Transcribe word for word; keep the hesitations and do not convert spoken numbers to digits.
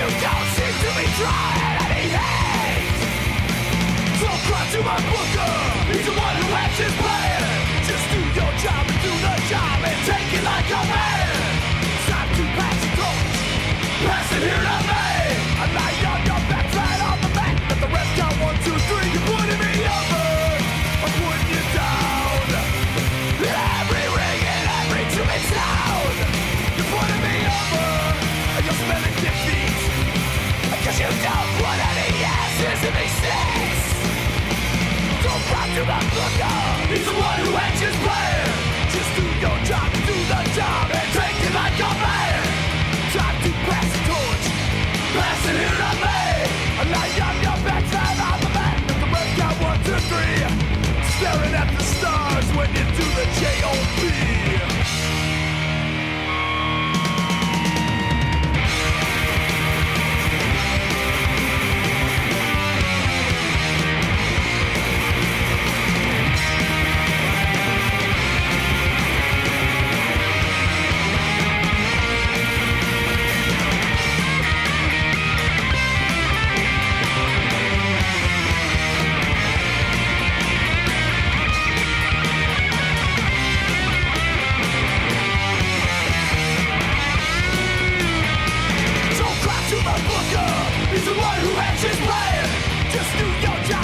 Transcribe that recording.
don't seem to be trying anything. Don't cry to my booker, he's the one who has his plan. Just do your job and do the job and take it like a man. Time to pass the torch, pass it here to me. I lie on your back, flat on the mat. Let the rest count one, two, three. You're putting me over, I'm putting you down. Every ring and every two-minute sound. You're putting me over, and you're smelling defeat. Cause you don't want any answers in these things. Don't cry to the booker, he's the one who has his plan. Just do your job, do the job, and take it like a man. Time to pass the torch, pass it here to me. I lie on your back, flat on the mat. Let the rest count one, two, three. Staring at the stars when you do the J O B. He's the one who has his plan. Just do your job.